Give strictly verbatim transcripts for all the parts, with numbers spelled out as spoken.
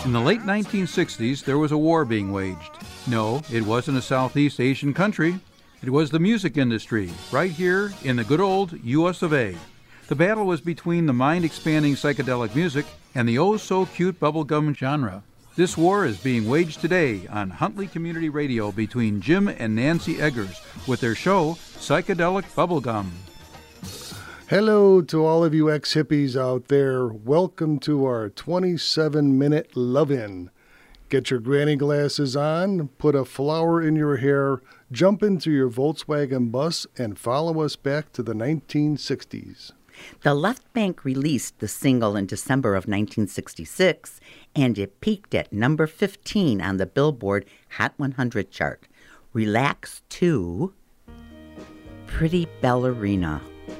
In the late nineteen sixties, there was a war being waged. No, it wasn't a Southeast Asian country. It was the music industry, right here in the good old U S of A. The battle was between the mind-expanding psychedelic music and the oh-so-cute bubblegum genre. This war is being waged today on Huntley Community Radio between Jim and Nancy Eggers with their show, Psychedelic Bubblegum. Hello to all of you ex-hippies out there. Welcome to our twenty-seven minute love-in. Get your granny glasses on, put a flower in your hair, jump into your Volkswagen bus, and follow us back to the nineteen sixties. The Left Bank released the single in December of nineteen sixty-six, and it peaked at number fifteen on the Billboard Hot one hundred chart. Relax to Pretty Ballerina.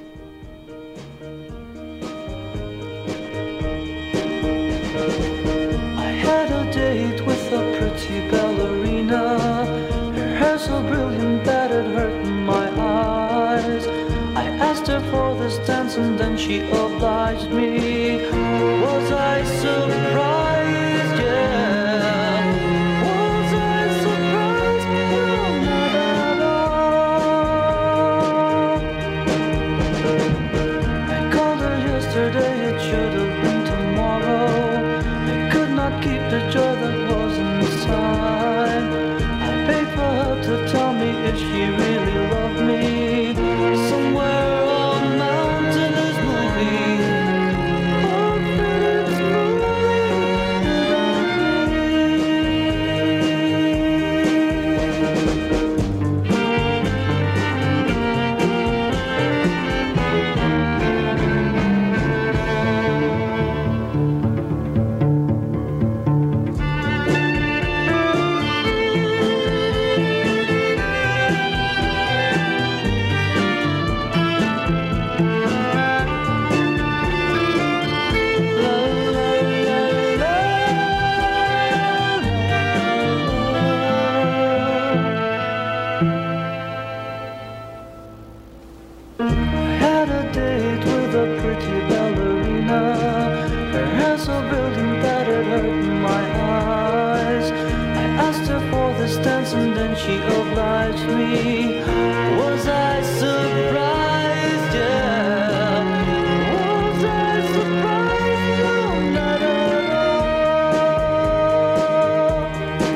I had a date with a pretty ballerina. Her hair so brilliant that it hurt my eyes. I asked her for this dance and then she obliged me. Was I surprised? Yeah. Was I surprised? No, not at all. I called her yesterday, it should have been tomorrow. I could not keep the joy that was inside. I paid for her to tell me if she really loved me. Somewhere a mountain is moving. Oh, that it's she obliged me. Was I surprised? Yeah. Was I surprised? No, not at all.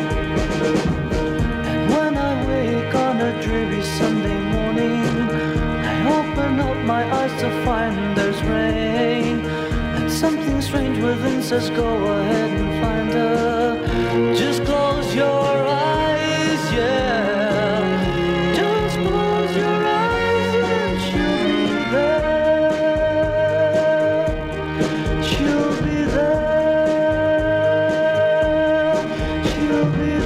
And when I wake on a dreary Sunday morning, I open up my eyes to find there's rain. And something strange within says go ahead and find her. Just close your eyes, yeah. Just close your eyes and she'll be there. She'll be there. She'll be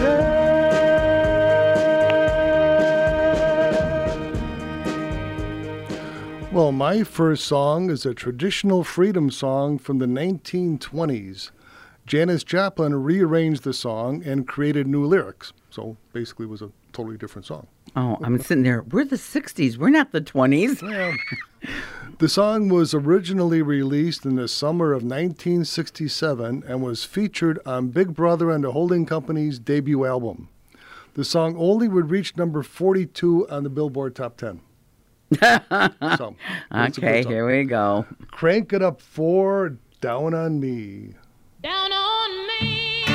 there. Well, my first song is a traditional freedom song from the nineteen twenties. Janis Joplin rearranged the song and created new lyrics. So basically it was a totally different song. Oh, I'm sitting there. We're the sixties. We're not the twenties. Yeah. The song was originally released in the summer of nineteen sixty-seven and was featured on Big Brother and the Holding Company's debut album. The song only would reach number forty-two on the Billboard Top ten. So, okay, here we go. Crank it up for Down on Me. Down on me,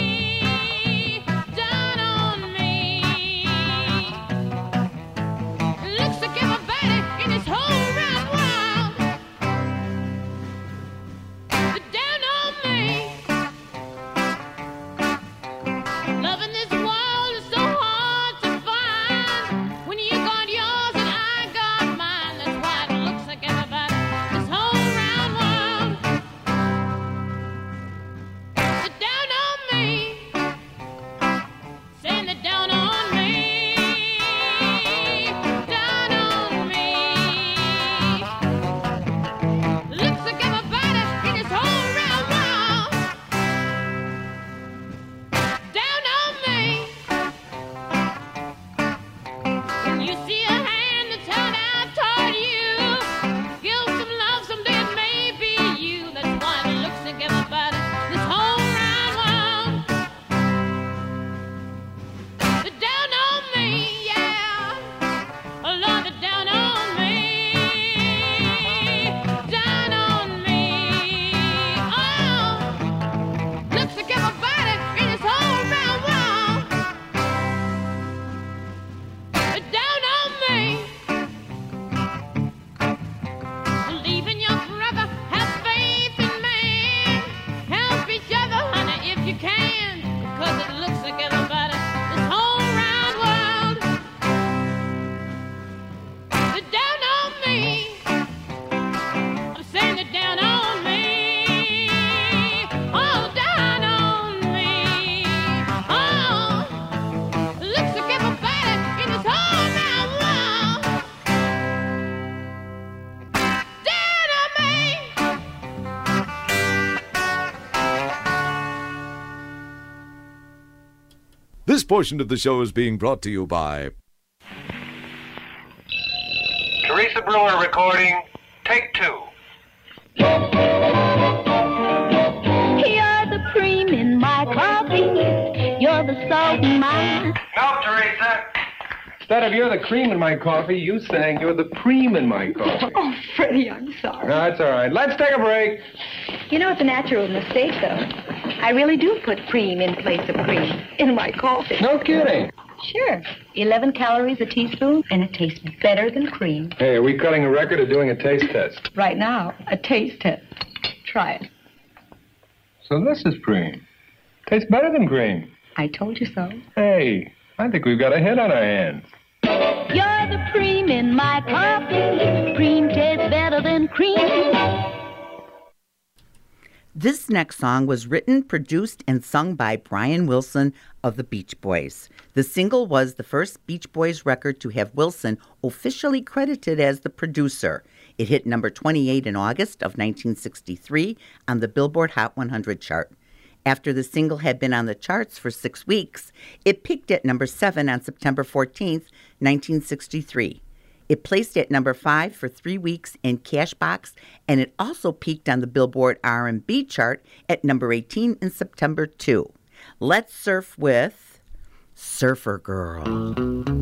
down on me. Looks like everybody in this whole round world. Down on me. Loving this world is so hard to find. When you got yours and I got mine, that's why it looks like everybody in this whole round world. Down This portion of the show is being brought to you by... Teresa Brewer recording, take two. You're the cream in my coffee. You're the salt in my... No, Teresa. Instead of you're the cream in my coffee, you sang you're the preem in my coffee. Oh, Freddie, I'm sorry. No, that's all right. Let's take a break. You know, it's a natural mistake, though. I really do put cream in place of cream in my coffee. No kidding. Sure. eleven calories a teaspoon, and it tastes better than cream. Hey, are we cutting a record or doing a taste test? Right now, a taste test. Try it. So this is cream. Tastes better than cream. I told you so. Hey, I think we've got a hit on our hands. You're the cream in my coffee. Cream tastes better than cream. This next song was written, produced, and sung by Brian Wilson of the Beach Boys. The single was the first Beach Boys record to have Wilson officially credited as the producer. It hit number twenty-eight in August of nineteen sixty-three on the Billboard Hot one hundred chart. After the single had been on the charts for six weeks, it peaked at number seven on September fourteenth, nineteen sixty-three. It placed at number five for three weeks in Cashbox, and it also peaked on the Billboard R and B chart at number eighteen in September too. Let's surf with Surfer Girl.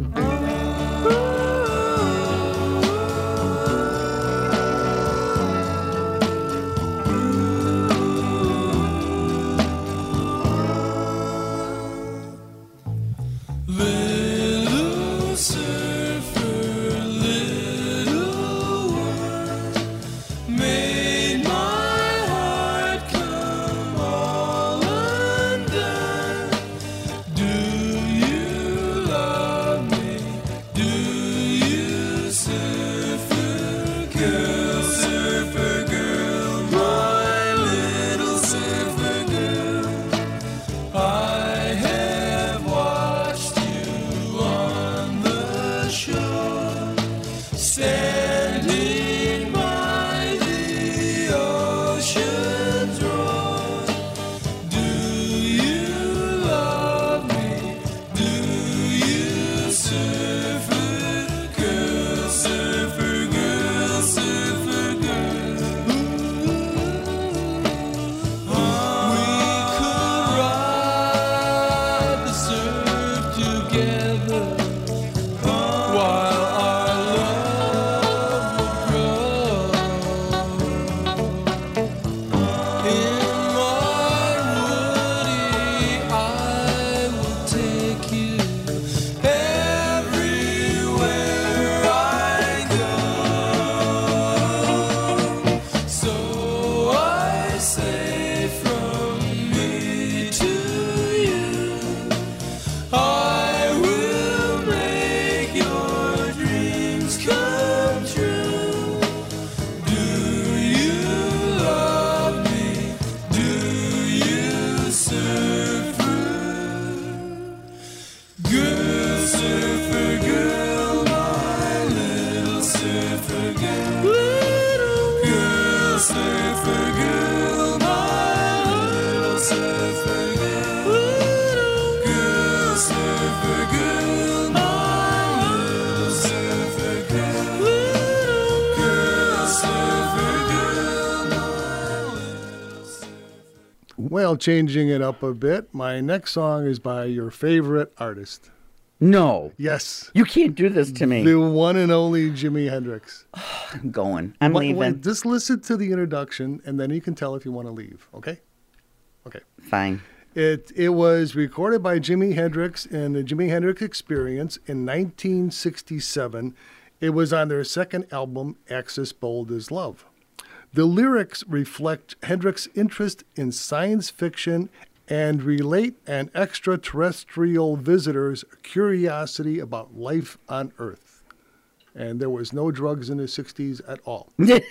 Well, changing it up a bit, my next song is by your favorite artist. No. Yes. You can't do this to me. The one and only Jimi Hendrix. I'm going. I'm Wait, leaving. wait, just listen to the introduction, and then you can tell if you want to leave, okay? Okay. Fine. It it was recorded by Jimi Hendrix in the Jimi Hendrix Experience in nineteen sixty-seven. It was on their second album, Axis Bold as Love. The lyrics reflect Hendrix's interest in science fiction and relate an extraterrestrial visitor's curiosity about life on Earth. And there was no drugs in the sixties at all.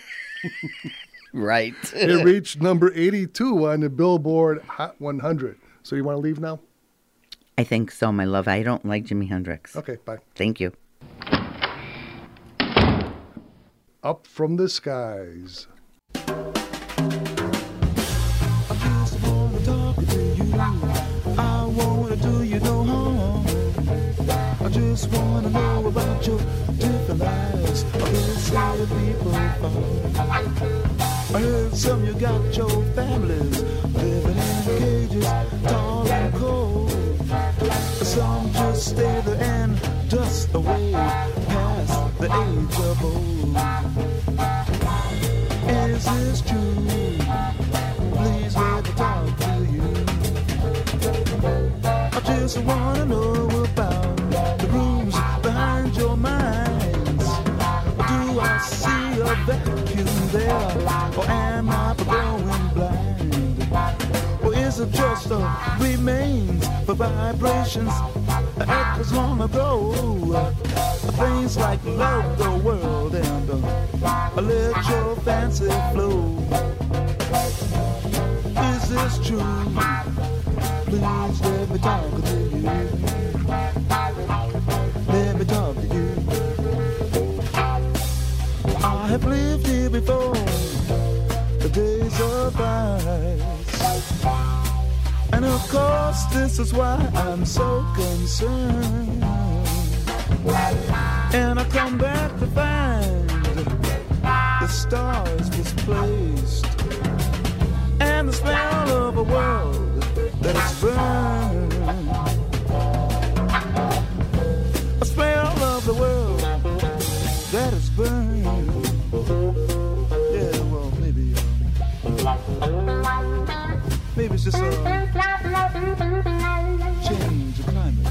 Right. It reached number eighty-two on the Billboard Hot one hundred. So you want to leave now? I think so, my love. I don't like Jimi Hendrix. Okay, bye. Thank you. Up from the Skies. I wanna do you no harm. just wanna know about your different lives. This how people find. I heard some you got your families living in cages, tall and cold. Some just stay there and dust away past the age of old. Is this true? Please let me talk to you. I just wanna know about the rooms behind your minds. Do I see a vacuum there, or am I going blind? Or is it just a remains for vibrations that was long ago? Things like love the world and uh, let your fancy flow. Is this true? Please let me talk to you. Let me talk to you. I have lived here before, the days of ice. And of course this is why I'm so concerned. And I come back to find the stars misplaced, and the smell of a world that is burned. A smell of the world that is burned. Yeah, well, maybe, uh, maybe it's just a change of climate.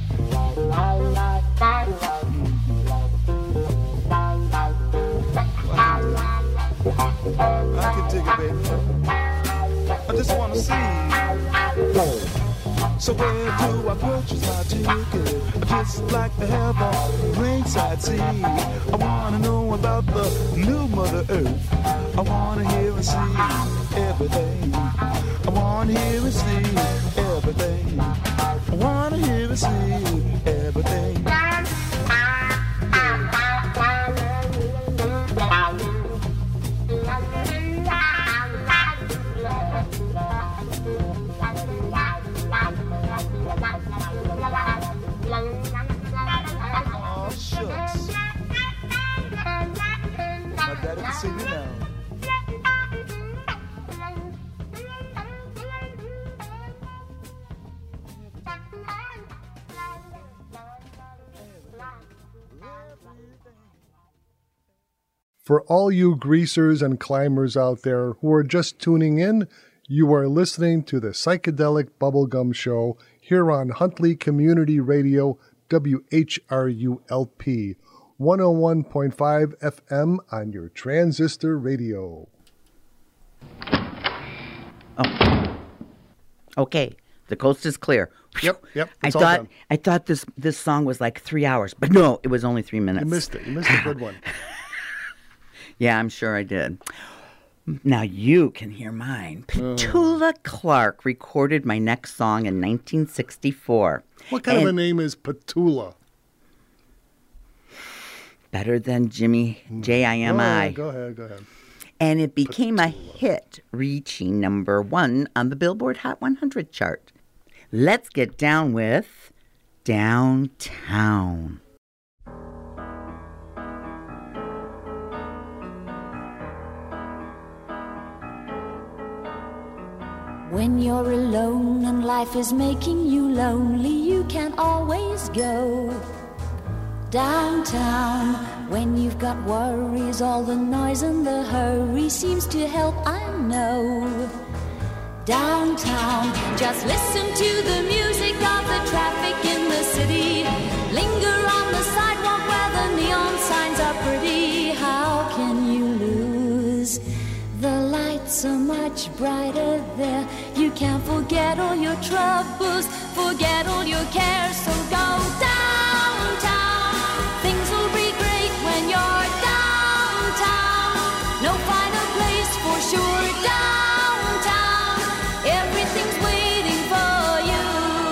I can dig it, baby. I just wanna see. So where do I purchase my ticket? I just like to have a ringside seat. I wanna know about the new Mother Earth. I wanna hear and see everything. I wanna hear and see everything. I wanna hear and see everything. Oh, shucks. My daddy can see me now. For all you greasers and climbers out there who are just tuning in, you are listening to the Psychedelic Bubblegum Show here on Huntley Community Radio, W H R U L P, one oh one point five F M on your transistor radio. Oh. Okay, the coast is clear. Yep, yep. I It's all thought done. I thought this this song was like three hours, but no, it was only three minutes. You missed it. You missed a good one. Yeah, I'm sure I did. Now you can hear mine. Petula Clark recorded my next song in nineteen sixty-four. What kind And of a name is Petula? Better than Jimmy J I M I. Oh, go ahead, go ahead. And it became a hit, reaching number one on the Billboard Hot one hundred chart. Let's get down with Downtown. When you're alone and life is making you lonely, you can always go downtown. When you've got worries, all the noise and the hurry seems to help, I know. Downtown, just listen to the music of the traffic in the city. Linger on the sidewalk where the neon signs are pretty. How can you lose? The lights are much brighter there. You can't forget all your troubles, forget all your cares. So go downtown. Things will be great when you're downtown. No finer place for sure. Downtown, everything's waiting for you.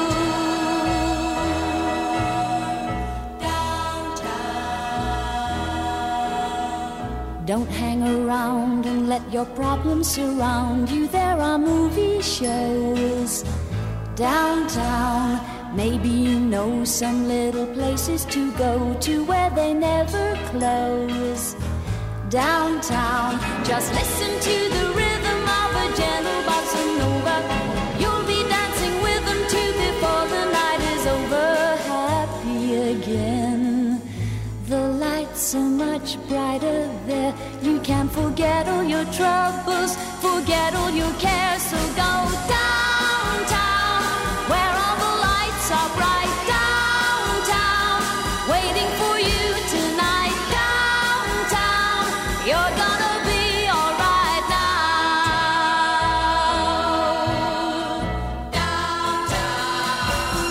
Downtown. Don't hang around and let your problems surround you. There are movie shows downtown Maybe you know some little places to go to where they never close. Downtown, just listen to the rhythm of a gentle bossa nova. You'll be dancing with them too before the night is over. Happy again. The lights are much brighter there. You can forget all your troubles, forget all your cares. So go downtown, where all the lights are bright. Downtown, waiting for you tonight. Downtown, you're gonna be alright now. Downtown,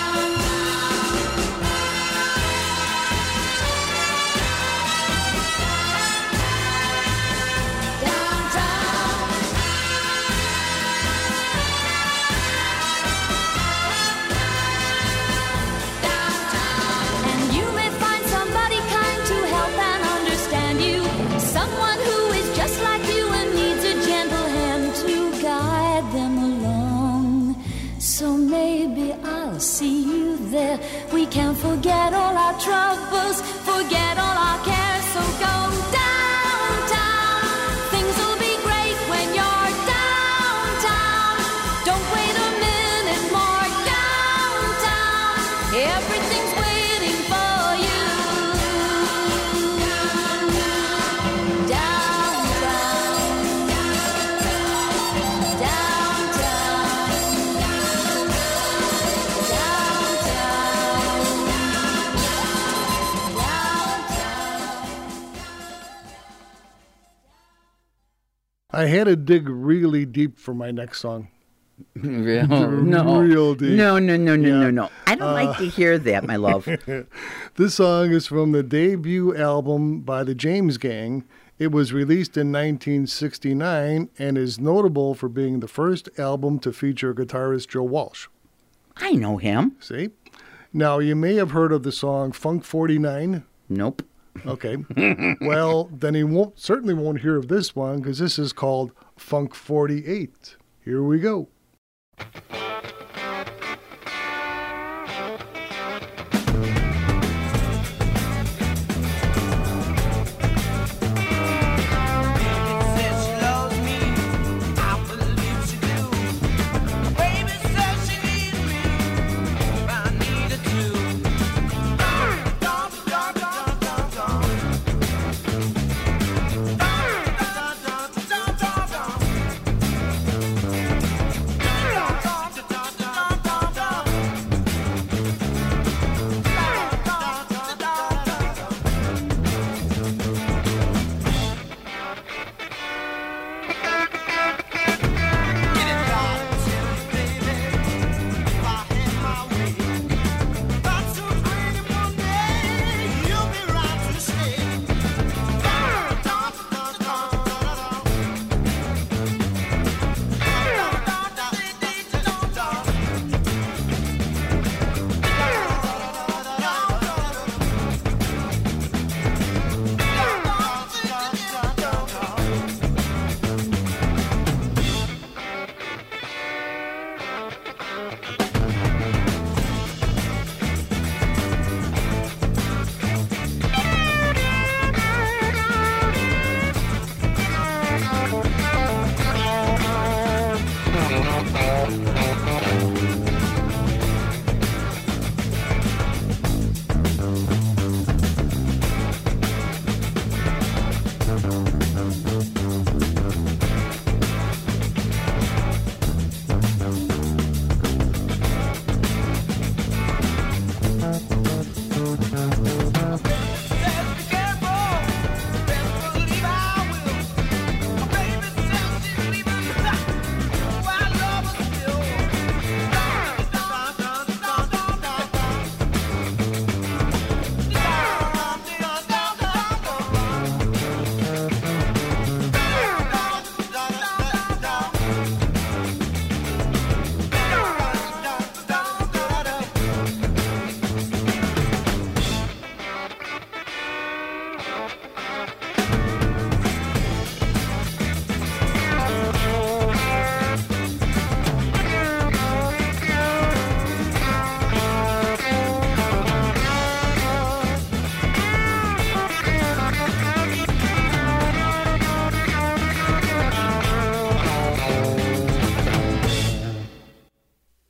and you may find somebody kind to help and understand you. Someone who is just like you and needs a gentle hand to guide them along. So maybe I'll see you there. We can forget all our troubles, forget all our cares. So go downtown. Things will be great when you're downtown. Don't wait a minute more. Downtown, everything's waiting for you. Downtown, I had to dig really deep for my next song. Real, no, Real deep. no, no, no, no, Yeah. no, no. I don't Uh, like to hear that, my love. This song is from the debut album by the James Gang. It was released in nineteen sixty-nine and is notable for being the first album to feature guitarist Joe Walsh. I know him. See? Now, you may have heard of the song Funk forty-nine. Nope. Okay. Well, then he won't certainly won't hear of this one because this is called Funk forty-eight. Here we go.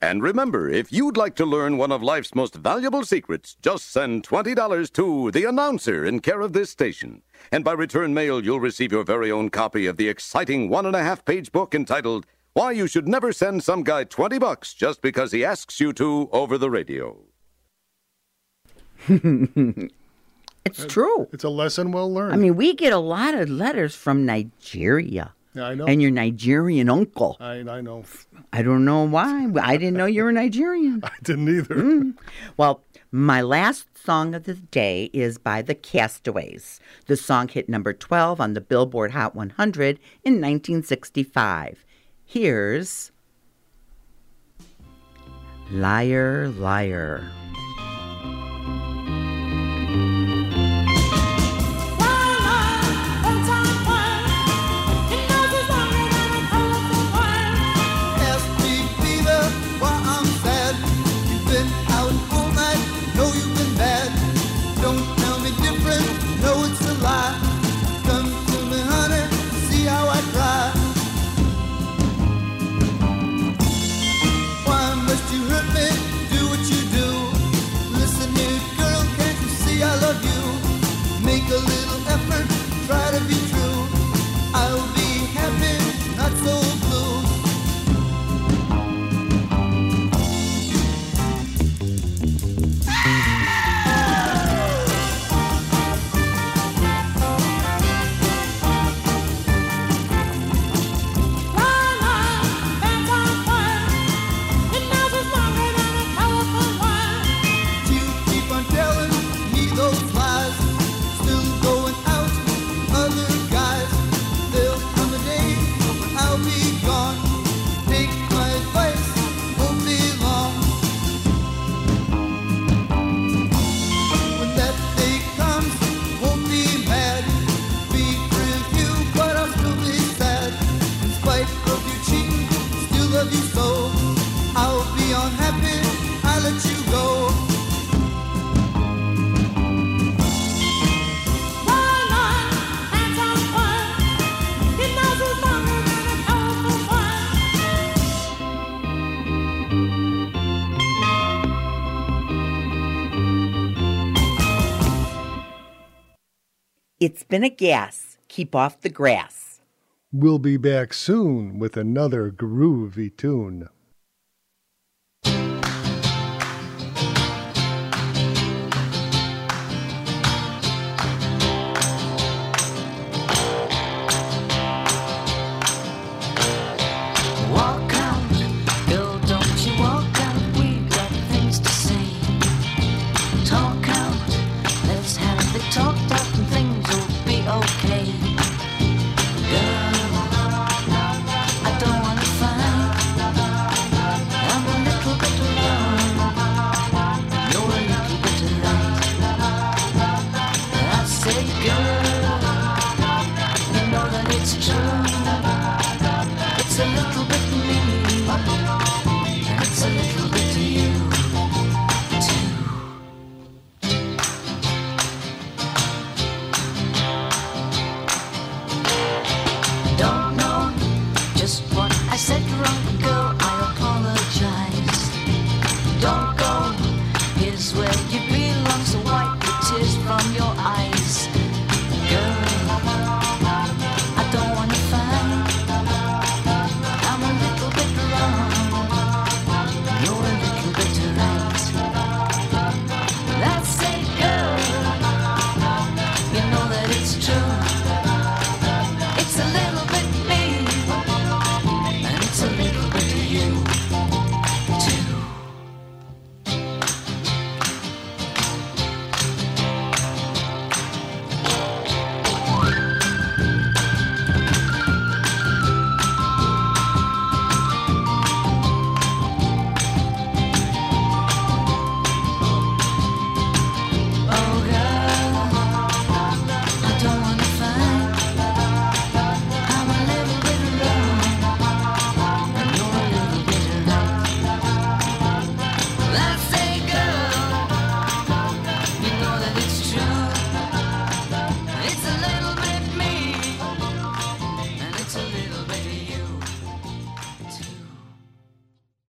And remember, if you'd like to learn one of life's most valuable secrets, just send twenty dollars to The Announcer in care of this station. And by return mail, you'll receive your very own copy of the exciting one-and-a-half-page book entitled Why You Should Never Send Some Guy twenty bucks Just Because He Asks You to over the radio. It's true. It's a lesson well learned. I mean, we get a lot of letters from Nigeria. Yeah, I know. And your Nigerian uncle. I, I know. I don't know why. I didn't know you were Nigerian. I didn't either. Mm. Well, my last song of the day is by the Castaways. The song hit number twelve on the Billboard Hot one hundred in nineteen sixty-five. Here's Liar, Liar. Make a little effort, try to be true. I'll be happy, not so blue. You keep on telling me those lies. Still going out, other guys. There'll come a day when I'll be gone. Take my advice, won't be long. When that day comes, won't be mad. Be with you, but I'll still be sad. In spite of you cheating, still love you so. I'll be unhappy, I'll let you go. It's been a gas. Keep off the grass. We'll be back soon with another groovy tune.